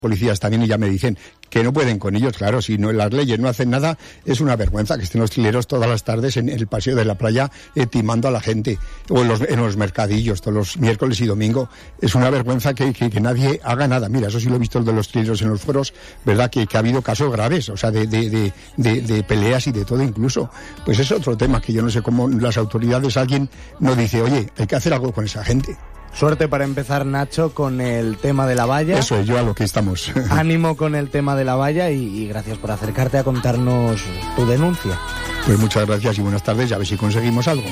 policías también, y ya me dicen que no pueden con ellos. Claro, si no, las leyes no hacen nada, es una vergüenza que estén los trileros todas las tardes en el paseo de la playa timando a la gente, o en los mercadillos todos los miércoles y domingo. Es una vergüenza que nadie haga nada. Mira, eso sí lo he visto de los trileros en los foros, ¿verdad? Que ha habido casos graves, o sea, de peleas y de todo incluso. Pues es otro tema que yo no sé cómo las autoridades, alguien nos dice, oye, hay que hacer algo con esa gente. Suerte para empezar, Nacho, con el tema de la valla. Eso es, yo a lo que estamos. Ánimo con el tema de la valla y gracias por acercarte a contarnos tu denuncia. Pues muchas gracias y buenas tardes, a ver si conseguimos algo.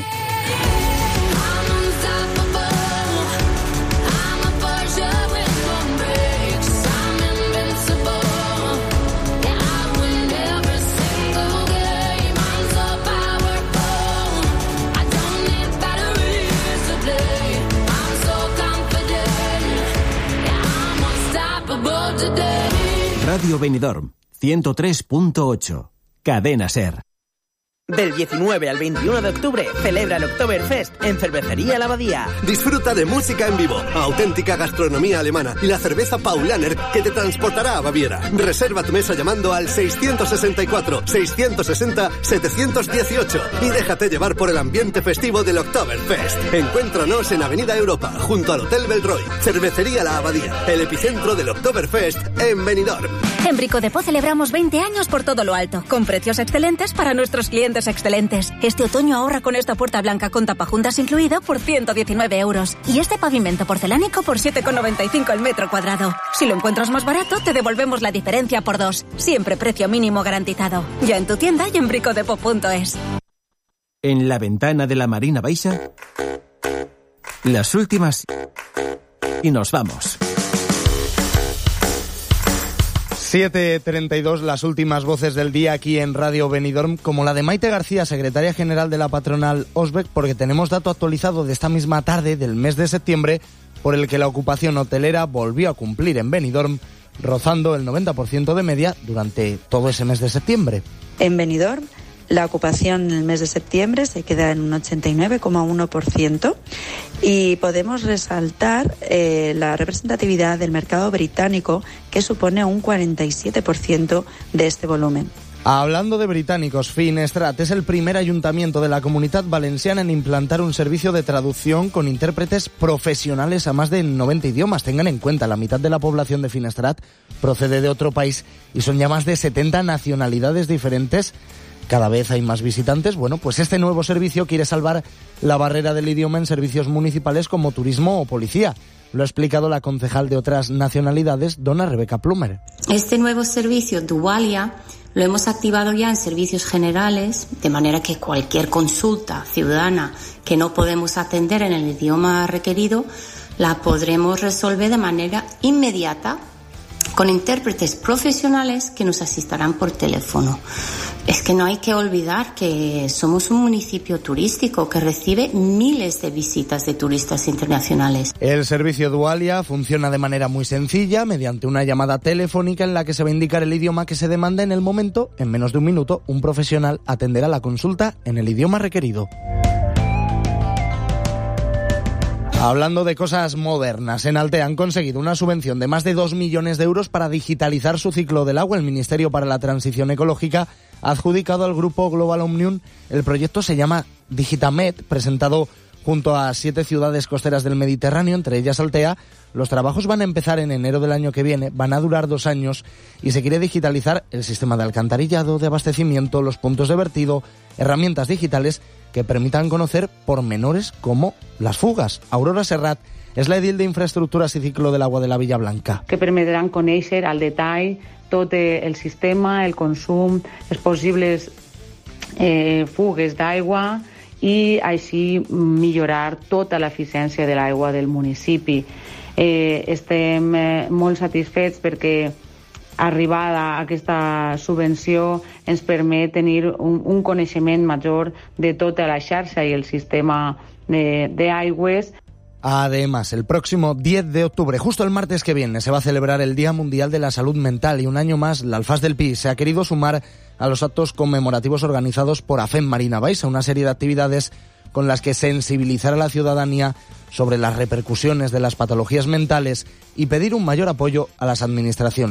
Radio Benidorm, 103.8, Cadena SER. Del 19 al 21 de octubre celebra el Oktoberfest en Cervecería La Abadía. Disfruta de música en vivo, auténtica gastronomía alemana y la cerveza Paulaner que te transportará a Baviera. Reserva tu mesa llamando al 664-660-718 y déjate llevar por el ambiente festivo del Oktoberfest. Encuéntranos en Avenida Europa, junto al Hotel Belroy. Cervecería La Abadía, el epicentro del Oktoberfest en Benidorm. En Brico Depot celebramos 20 años por todo lo alto, con precios excelentes para nuestros clientes excelentes. Este otoño ahorra con esta puerta blanca con tapajuntas incluido por 119 euros. Y este pavimento porcelánico por 7,95 el metro cuadrado. Si lo encuentras más barato, te devolvemos la diferencia por 2. Siempre precio mínimo garantizado. Ya en tu tienda y en bricodepot.es. En la ventana de la Marina Baixa, las últimas y nos vamos. 7:32, las últimas voces del día aquí en Radio Benidorm, como la de Maite García, secretaria general de la patronal Osbec, porque tenemos dato actualizado de esta misma tarde del mes de septiembre, por el que la ocupación hotelera volvió a cumplir en Benidorm, rozando el 90% de media durante todo ese mes de septiembre. En Benidorm, la ocupación en el mes de septiembre se queda en un 89,1% y podemos resaltar la representatividad del mercado británico, que supone un 47% de este volumen. Hablando de británicos, Finestrat es el primer ayuntamiento de la Comunitat Valenciana en implantar un servicio de traducción con intérpretes profesionales a más de 90 idiomas. Tengan en cuenta, la mitad de la población de Finestrat procede de otro país y son ya más de 70 nacionalidades diferentes. Cada vez hay más visitantes. Bueno, pues este nuevo servicio quiere salvar la barrera del idioma en servicios municipales como turismo o policía. Lo ha explicado la concejal de otras nacionalidades, dona Rebeca Plumer. Este nuevo servicio, Dualia, lo hemos activado ya en servicios generales, de manera que cualquier consulta ciudadana que no podemos atender en el idioma requerido, la podremos resolver de manera inmediata con intérpretes profesionales que nos asistirán por teléfono. Es que no hay que olvidar que somos un municipio turístico que recibe miles de visitas de turistas internacionales. El servicio Dualia funciona de manera muy sencilla, mediante una llamada telefónica en la que se va a indicar el idioma que se demanda en el momento. En menos de un minuto, un profesional atenderá la consulta en el idioma requerido. Hablando de cosas modernas, en Altea han conseguido una subvención de más de 2 millones de euros para digitalizar su ciclo del agua. El Ministerio para la Transición Ecológica ha adjudicado al grupo Global Omnium. El proyecto se llama Digitamed, presentado junto a 7 ciudades costeras del Mediterráneo, entre ellas Altea. Los trabajos van a empezar en enero del año que viene, van a durar 2 años y se quiere digitalizar el sistema de alcantarillado, de abastecimiento, los puntos de vertido, herramientas digitales que permitan conocer pormenores como las fugas. Aurora Serrat és la edil d'Infraestructures i Ciclo de l'Agua de la Villa Blanca. Que permetran conèixer al detall tot el sistema, el consum, les possibles fugues d'aigua i així millorar tota l'eficiència de l'aigua del municipi. Estem molt satisfets perquè arribada a aquesta subvenció ens permet tenir un coneixement major de tota la xarxa i el sistema d'aigües. Además, el próximo 10 de octubre, justo el martes que viene, se va a celebrar el Día Mundial de la Salud Mental y un año más la Alfaz del Pi se ha querido sumar a los actos conmemorativos organizados por AFEM Marina Baixa, una serie de actividades con las que sensibilizar a la ciudadanía sobre las repercusiones de las patologías mentales y pedir un mayor apoyo a las administraciones.